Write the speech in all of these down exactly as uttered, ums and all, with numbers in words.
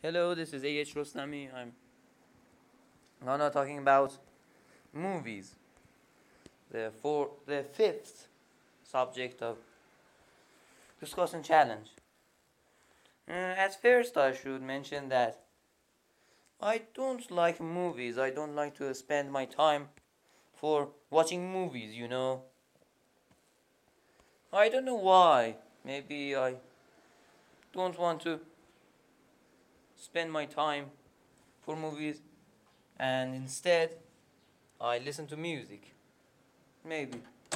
Hello, this is A H Rostami. I'm now talking about movies, the four, the fifth subject of discussion challenge. Uh, at first, I should mention that I don't like movies. I don't like to spend my time for watching movies. You know, I don't know why. Maybe I don't want to spend my time for movies, and instead I listen to music. Maybe.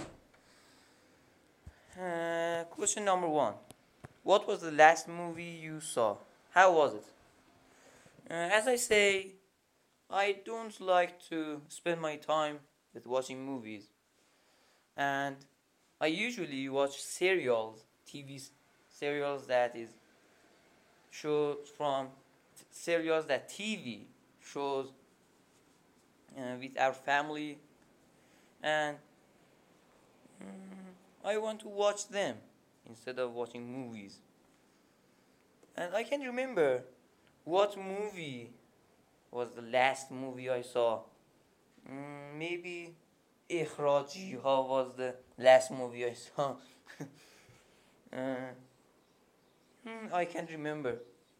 Uh, question number one. What was the last movie you saw? How was it? Uh, as I say, I don't like to spend my time with watching movies. And I usually watch serials, T V serials that is shows from serials that T V shows uh, with our family, and mm, I want to watch them instead of watching movies. And I can remember what movie was the last movie I saw. Mm, maybe Ikhraji Ha was the last movie I saw. uh, hmm, I can't remember.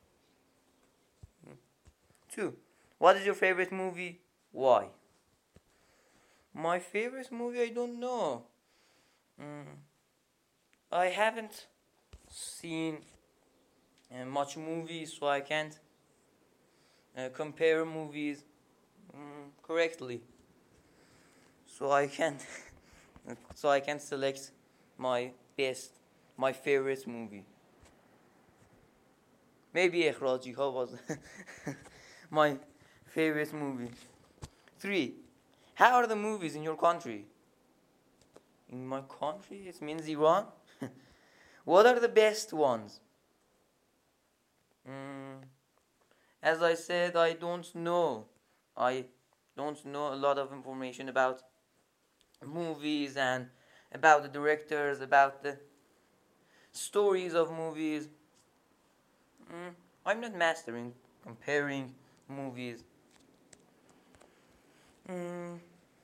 Two. What is your favorite movie? Why? My favorite movie, I don't know. Mm, I haven't seen uh, much movies, so I can't uh, compare movies mm, correctly. So I can't, so I can't select my best, my favorite movie. Maybe Ikhraji Ha was my favorite movie. Three. How are the movies in your country? In my country, it means Iran. What are the best ones? Mm, as I said, I don't know. I don't know a lot of information about movies and about the directors, about the stories of movies. Mm, I'm not mastering comparing movies. Mm,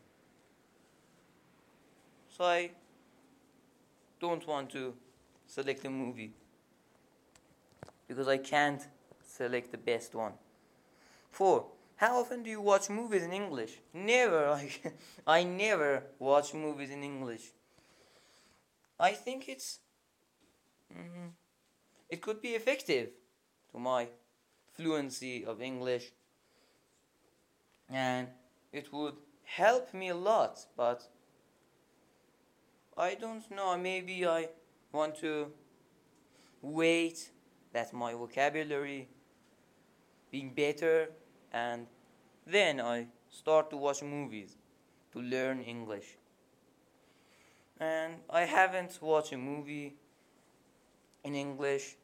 so I don't want to select a movie because I can't select the best one. Four. How often do you watch movies in English? Never. I, I never watch movies in English. I think it's mm, it could be effective to my fluency of English, and it would help me a lot, but I don't know. Maybe I want to wait that my vocabulary being better, and then I start to watch movies to learn English. And I haven't watched a movie in English,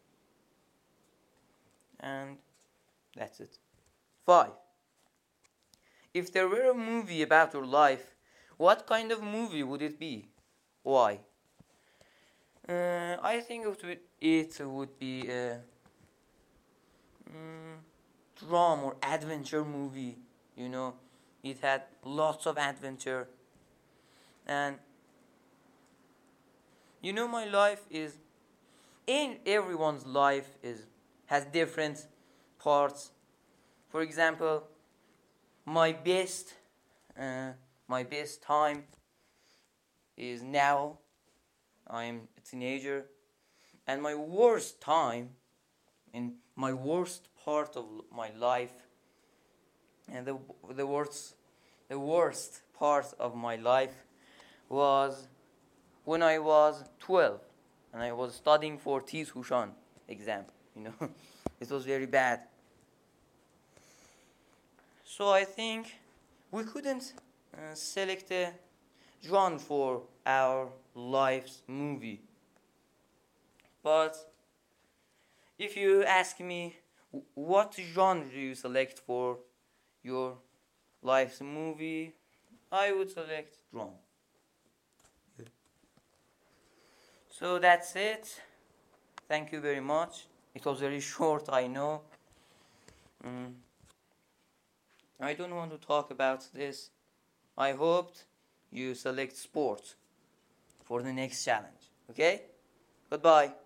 and that's it. Five. If there were a movie about your life, what kind of movie would it be? Why? Uh, I think it would, it would be a mm, drama or adventure movie. You know, it had lots of adventure, and you know, my life is in everyone's life is has different parts. For example, my best uh, my best time is now. I'm a teenager, and my worst time in my worst part of my life, and the the worst the worst part of my life was when I was twelve and I was studying for Tiz Hushan exam. You know, it was very bad. So I think we couldn't uh, select a genre for our life's movie. But if you ask me what genre do you select for your life's movie, I would select drama. So that's it. Thank you very much. It was very short, I know. Mm, I don't want to talk about this. I hoped you select sports for the next challenge. Okay? Goodbye.